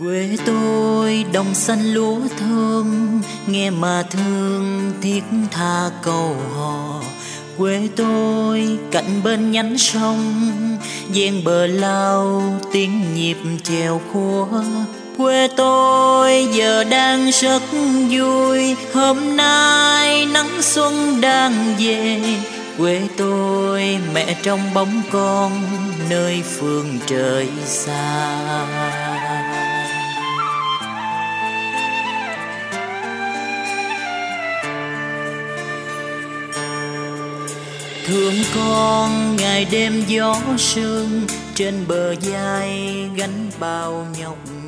Quê tôi đồng xanh lúa thơm, nghe mà thương thiết tha câu hò. Quê tôi cạnh bên nhánh sông, ven bờ lao tiếng nhịp chèo khua. Quê tôi giờ đang rất vui, hôm nay nắng xuân đang về. Quê tôi mẹ trong bóng con, nơi phương trời xa. Thương con ngày đêm gió sương, trên bờ vai gánh bao nhọc